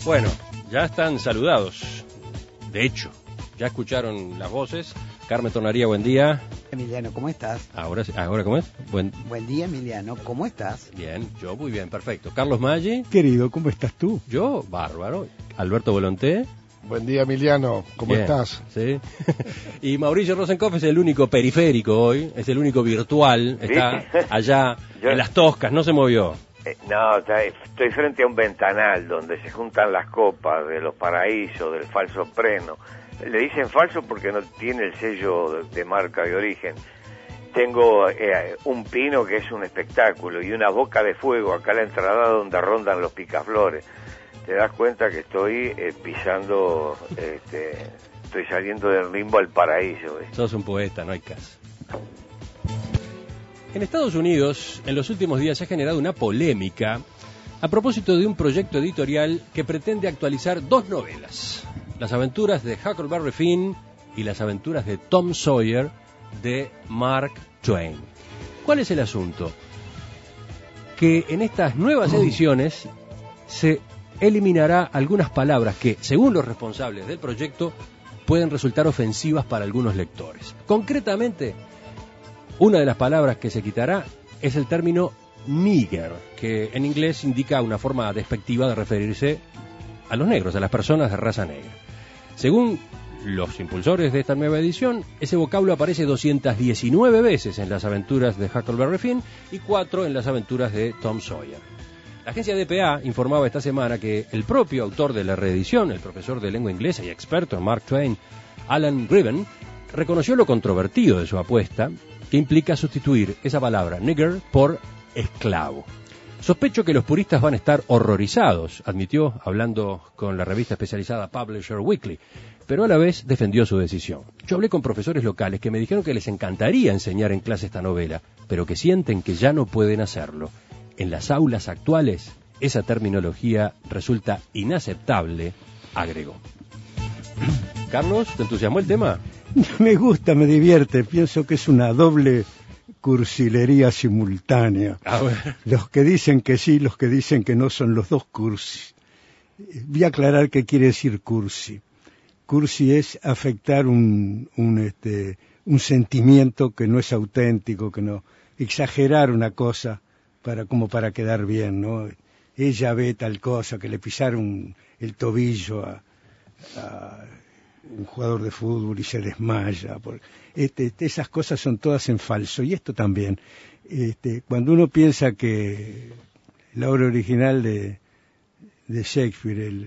Bueno, ya están saludados. De hecho, ya escucharon las voces. Carmen Tornaría, buen día. Emiliano, ¿cómo estás? Ahora ¿cómo es? Buen día, Emiliano, ¿cómo estás? Bien, yo muy bien, perfecto. Carlos Maggi. Querido, ¿cómo estás tú? Yo, bárbaro. Alberto Volonté. Buen día, Emiliano, ¿cómo bien, estás? Sí. Y Mauricio Rosenkopf es el único periférico hoy, es el único virtual, está allá en Las Toscas, no se movió. No, estoy frente a un ventanal donde se juntan las copas de los paraísos, del falso preno. Le dicen falso porque no tiene el sello de marca de origen. Tengo un pino que es un espectáculo y una boca de fuego acá a la entrada donde rondan los picaflores. Te das cuenta que estoy pisando, estoy saliendo del limbo al paraíso. Sos un poeta, no hay caso. En Estados Unidos, en los últimos días se ha generado una polémica a propósito de un proyecto editorial que pretende actualizar dos novelas: Las aventuras de Huckleberry Finn y Las aventuras de Tom Sawyer de Mark Twain. ¿Cuál es el asunto? Que en estas nuevas ediciones se eliminará algunas palabras que, según los responsables del proyecto, pueden resultar ofensivas para algunos lectores. Concretamente, una de las palabras que se quitará es el término nigger, que en inglés indica una forma despectiva de referirse a los negros, a las personas de raza negra. Según los impulsores de esta nueva edición, ese vocablo aparece 219 veces en Las aventuras de Huckleberry Finn y 4 en Las aventuras de Tom Sawyer. La agencia DPA informaba esta semana que el propio autor de la reedición, el profesor de lengua inglesa y experto en Mark Twain, Alan Griven, reconoció lo controvertido de su apuesta, que implica sustituir esa palabra nigger por esclavo. Sospecho que los puristas van a estar horrorizados, admitió hablando con la revista especializada Publisher Weekly, pero a la vez defendió su decisión. Yo hablé con profesores locales que me dijeron que les encantaría enseñar en clase esta novela, pero que sienten que ya no pueden hacerlo. En las aulas actuales, esa terminología resulta inaceptable, agregó. Carlos, ¿te entusiasmó el tema? Me gusta, me divierte. Pienso que es una doble cursilería simultánea. A ver. Los que dicen que sí, los que dicen que no son los dos cursi. Voy a aclarar qué quiere decir cursi. Cursi es afectar un sentimiento que no es auténtico, que no exagerar una cosa como para quedar bien, ¿no? Ella ve tal cosa, que le pisaron el tobillo a un jugador de fútbol y se desmaya. Esas cosas son todas en falso, y esto también. Cuando uno piensa que la obra original de Shakespeare,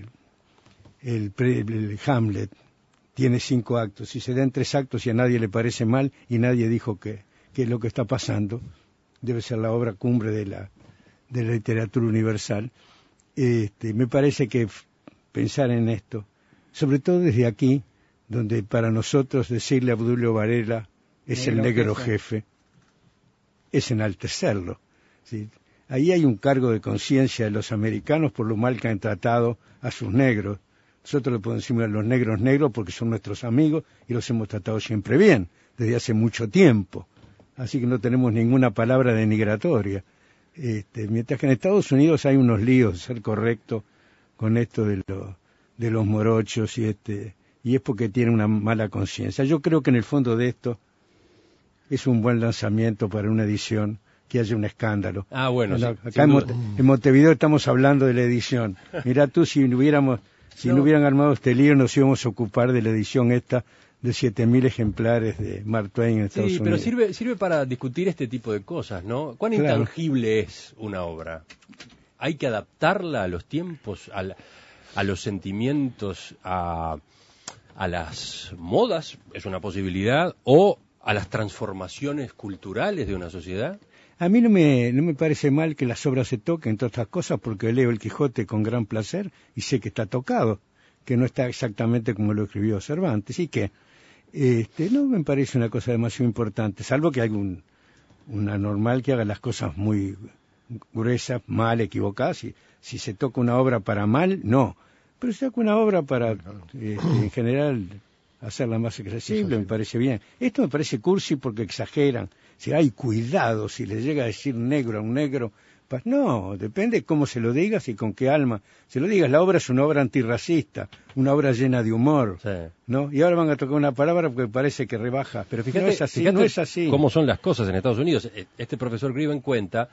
el Hamlet, tiene 5 actos, y se da en 3 actos y a nadie le parece mal, y nadie dijo que es lo que está pasando, debe ser la obra cumbre de la literatura universal. Me parece que pensar en esto, sobre todo desde aquí, donde para nosotros decirle a Obdulio Varela es el negro jefe, es enaltecerlo. ¿Sí? Ahí hay un cargo de conciencia de los americanos por lo mal que han tratado a sus negros. Nosotros le podemos decir a los negros negros porque son nuestros amigos y los hemos tratado siempre bien, desde hace mucho tiempo. Así que no tenemos ninguna palabra denigratoria. Mientras que en Estados Unidos hay unos líos de ser correcto con esto de los morochos y es porque tiene una mala conciencia. Yo creo que en el fondo de esto es un buen lanzamiento para una edición, que haya un escándalo. Ah, bueno, acá en Montevideo estamos hablando de la edición. Mirá tú, si no hubieran armado este lío, nos íbamos a ocupar de la edición esta de 7.000 ejemplares de Mark Twain en Estados Unidos. Sí, pero sirve para discutir este tipo de cosas, ¿no? ¿Cuán intangible es una obra? ¿Hay que adaptarla a los tiempos, a los sentimientos, a las modas? ¿Es una posibilidad? ¿O a las transformaciones culturales de una sociedad? A mí no me parece mal que las obras se toquen, entre otras cosas, porque leo El Quijote con gran placer y sé que está tocado, que no está exactamente como lo escribió Cervantes, y que no me parece una cosa demasiado importante, salvo que hay un anormal que haga las cosas muy gruesas, mal, equivocadas. Si se toca una obra para mal, no. Pero si se toca una obra para, en general, hacerla más accesible, me parece bien. Esto me parece cursi porque exageran. Si hay cuidado, si le llega a decir negro a un negro, pues no, depende cómo se lo digas y con qué alma se lo digas. La obra es una obra antirracista, una obra llena de humor, sí, ¿no? Y ahora van a tocar una palabra porque parece que rebaja. Pero fíjate, no es así, fíjate no es así. Cómo son las cosas en Estados Unidos. Este profesor Griven cuenta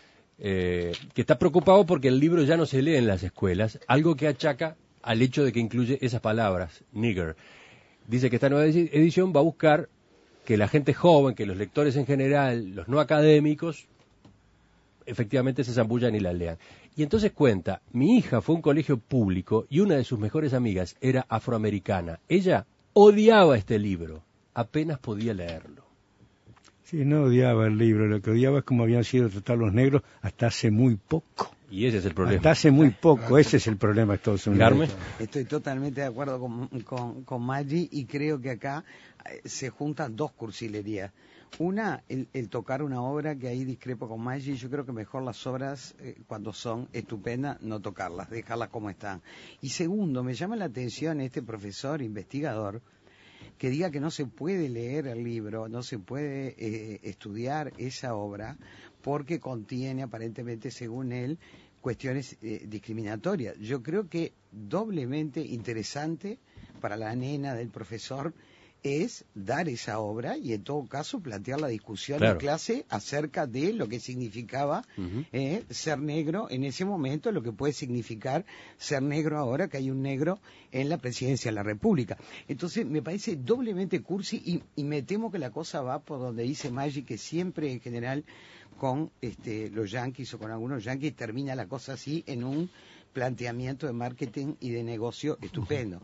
que está preocupado porque el libro ya no se lee en las escuelas, algo que achaca al hecho de que incluye esas palabras, nigger. Dice que esta nueva edición va a buscar que la gente joven, que los lectores en general, los no académicos, efectivamente se zambullan y la lean. Y entonces cuenta, mi hija fue a un colegio público y una de sus mejores amigas era afroamericana. Ella odiaba este libro, apenas podía leerlo. Sí, no odiaba el libro, lo que odiaba es cómo habían sido tratados los negros hasta hace muy poco. Y ese es el problema. Hasta hace muy poco, ese es el problema de Estados Unidos. ¿Carmen? Estoy totalmente de acuerdo con Maggi y creo que acá se juntan dos cursilerías. Una, el tocar una obra, que ahí discrepo con Maggi. Yo creo que mejor las obras, cuando son estupendas, no tocarlas, dejarlas como están. Y segundo, me llama la atención este profesor investigador que diga que no se puede leer el libro, no se puede estudiar esa obra, porque contiene, aparentemente, según él, cuestiones discriminatorias. Yo creo que doblemente interesante para la nena del profesor es dar esa obra y en todo caso plantear la discusión en clase acerca de lo que significaba ser negro en ese momento, lo que puede significar ser negro ahora que hay un negro en la presidencia de la República. Entonces me parece doblemente cursi y me temo que la cosa va por donde dice Maggi, que siempre en general con los yanquis o con algunos yanquis termina la cosa así en un planteamiento de marketing y de negocio estupendo.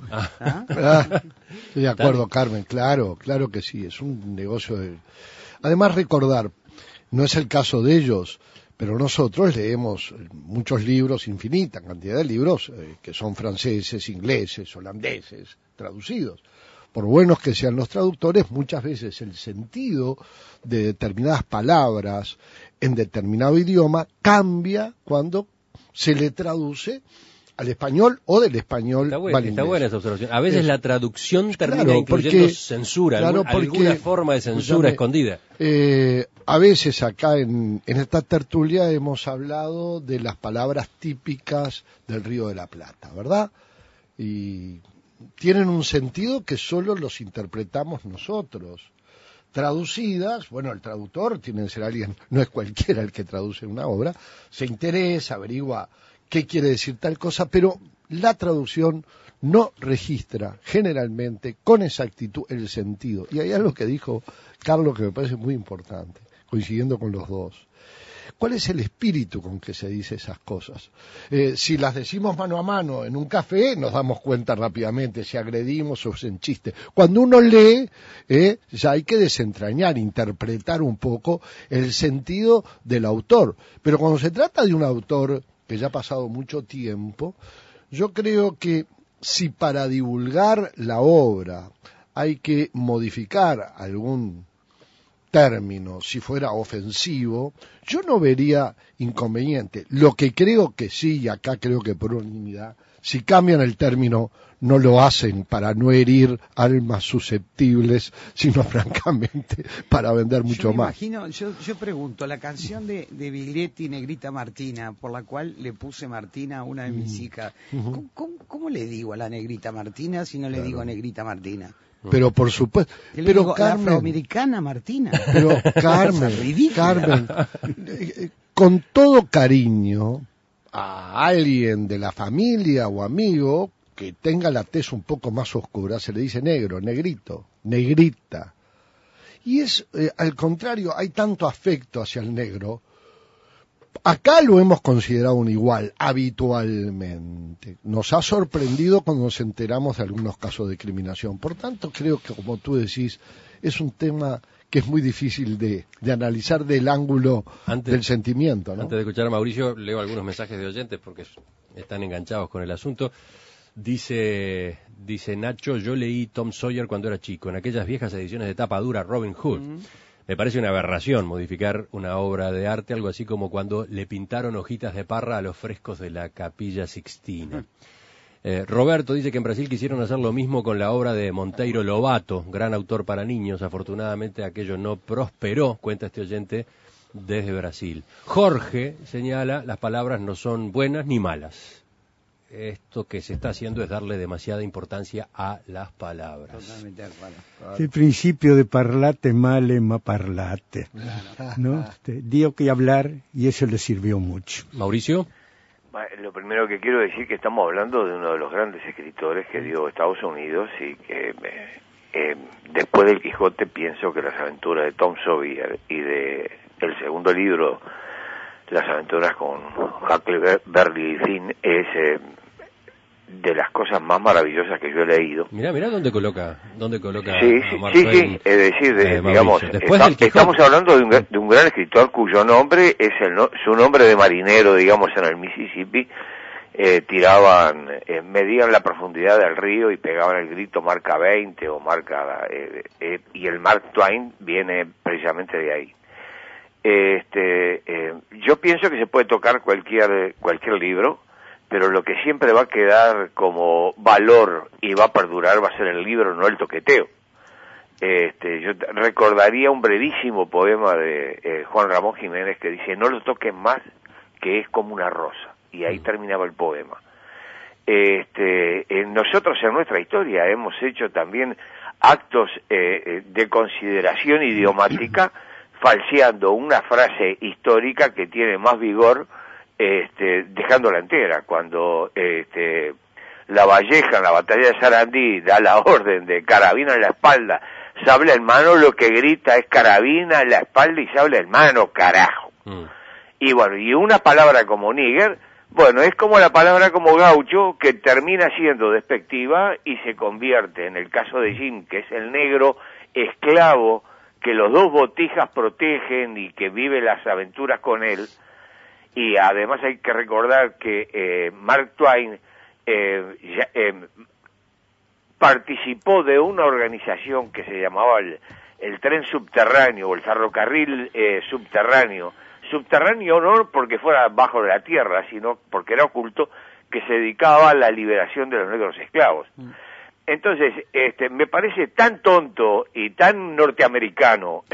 Estoy de acuerdo, Carmen, claro que sí, es un negocio de... Además, recordar, no es el caso de ellos, pero nosotros leemos muchos libros, infinita cantidad de libros, que son franceses, ingleses, holandeses, traducidos. Por buenos que sean los traductores, muchas veces el sentido de determinadas palabras en determinado idioma cambia cuando se le traduce al español o del español al inglés. Está buena esa observación. A veces la traducción termina incluyendo censura, alguna forma de censura escondida. A veces acá en esta tertulia hemos hablado de las palabras típicas del Río de la Plata, ¿verdad? Y tienen un sentido que solo los interpretamos nosotros. Traducidas, bueno, el traductor tiene que ser alguien, no es cualquiera el que traduce una obra, se interesa, averigua qué quiere decir tal cosa, pero la traducción no registra generalmente con exactitud el sentido. Y hay algo que dijo Carlos que me parece muy importante, coincidiendo con los dos. ¿Cuál es el espíritu con que se dice esas cosas? Si las decimos mano a mano en un café, nos damos cuenta rápidamente si agredimos o es en chiste. Cuando uno lee, ya hay que desentrañar, interpretar un poco el sentido del autor. Pero cuando se trata de un autor que ya ha pasado mucho tiempo, yo creo que si para divulgar la obra hay que modificar algún término, si fuera ofensivo, yo no vería inconveniente. Lo que creo que sí, y acá creo que por unanimidad, si cambian el término, no lo hacen para no herir almas susceptibles, sino francamente para vender mucho más. Yo pregunto, la canción de Biglietti, Negrita Martina, por la cual le puse Martina a una de mis hijas, ¿cómo le digo a la Negrita Martina si no le digo Negrita Martina? Pero por supuesto, pero Carmen, la afroamericana Martina. Pero Carmen, con todo cariño a alguien de la familia o amigo que tenga la tez un poco más oscura se le dice negro, negrito, negrita. Y es al contrario, hay tanto afecto hacia el negro. Acá lo hemos considerado un igual, habitualmente. Nos ha sorprendido cuando nos enteramos de algunos casos de discriminación. Por tanto, creo que, como tú decís, es un tema que es muy difícil de analizar del ángulo del sentimiento, ¿no? Antes de escuchar a Mauricio, leo algunos mensajes de oyentes porque están enganchados con el asunto. Dice Nacho, yo leí Tom Sawyer cuando era chico, en aquellas viejas ediciones de tapa dura, Robin Hood. Me parece una aberración modificar una obra de arte, algo así como cuando le pintaron hojitas de parra a los frescos de la Capilla Sixtina. Roberto dice que en Brasil quisieron hacer lo mismo con la obra de Monteiro Lobato, gran autor para niños. Afortunadamente aquello no prosperó, cuenta este oyente desde Brasil. Jorge señala, las palabras no son buenas ni malas. Esto que se está haciendo es darle demasiada importancia a las palabras. Totalmente de acuerdo. El principio de parlate male ma parlate, ¿no? Dio que hablar y eso le sirvió mucho. Mauricio. Lo primero que quiero decir es que estamos hablando de uno de los grandes escritores que dio Estados Unidos y que después del Quijote pienso que las aventuras de Tom Sawyer y de el segundo libro, Las aventuras con Huckleberry Finn, es de las cosas más maravillosas que yo he leído. Mirá dónde coloca sí, es decir, digamos, estamos hablando de un gran escritor cuyo nombre es su nombre de marinero, digamos, en el Mississippi, medían la profundidad del río y pegaban el grito marca 20 o marca, y el Mark Twain viene precisamente de ahí. Yo pienso que se puede tocar cualquier libro, pero lo que siempre va a quedar como valor y va a perdurar va a ser el libro, no el toqueteo. Yo recordaría un brevísimo poema de Juan Ramón Jiménez que dice: no lo toquen más, que es como una rosa, y ahí terminaba el poema. Nosotros en nuestra historia hemos hecho también actos de consideración idiomática, falseando una frase histórica que tiene más vigor, dejándola entera. Cuando La Valleja en la batalla de Sarandí da la orden de carabina en la espalda, sable en mano, lo que grita es carabina en la espalda y sable en mano, carajo. Y bueno, y una palabra como nigger, bueno, es como la palabra como gaucho, que termina siendo despectiva y se convierte, en el caso de Jim, que es el negro esclavo que los dos botijas protegen y que vive las aventuras con él. Y además hay que recordar que Mark Twain participó de una organización que se llamaba el tren subterráneo o el ferrocarril subterráneo no porque fuera bajo de la tierra, sino porque era oculto, que se dedicaba a la liberación de los negros esclavos. Entonces, me parece tan tonto y tan norteamericano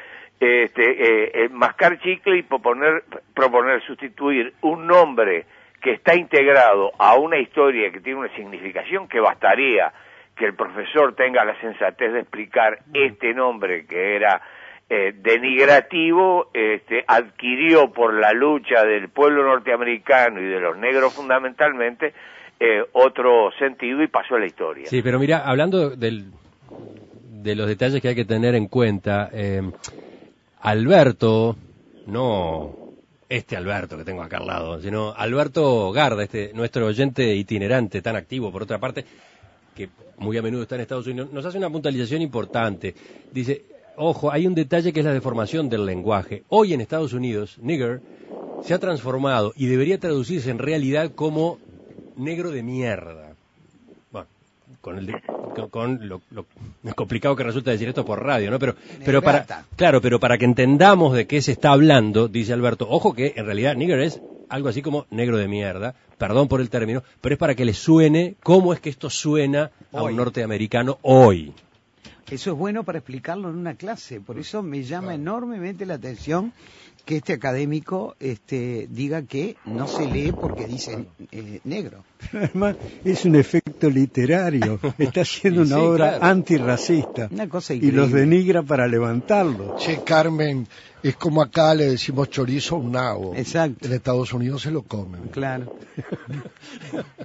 mascar chicle y proponer sustituir un nombre que está integrado a una historia que tiene una significación, que bastaría que el profesor tenga la sensatez de explicar este nombre que era denigrativo, adquirió por la lucha del pueblo norteamericano y de los negros fundamentalmente otro sentido y pasó a la historia. Sí, pero mira, hablando de los detalles que hay que tener en cuenta, Alberto, no este Alberto que tengo acá al lado, sino Alberto Garda, nuestro oyente itinerante tan activo por otra parte, que muy a menudo está en Estados Unidos, nos hace una puntualización importante. Dice, ojo, hay un detalle que es la deformación del lenguaje. Hoy en Estados Unidos, nigger se ha transformado y debería traducirse en realidad como negro de mierda. Bueno, con lo complicado que resulta decir esto por radio, ¿no? Pero para que entendamos de qué se está hablando, dice Alberto, ojo que en realidad nigger es algo así como negro de mierda, perdón por el término, pero es para que le suene cómo es que esto suena a un norteamericano hoy. Eso es bueno para explicarlo en una clase, por eso me llama enormemente la atención que este académico diga que no se lee porque dice negro. Además, es un efecto literario, está haciendo una obra antirracista, una cosa y los denigra para levantarlo. Che, Carmen, es como acá le decimos chorizo a un nabo. Exacto. En Estados Unidos se lo comen. Claro.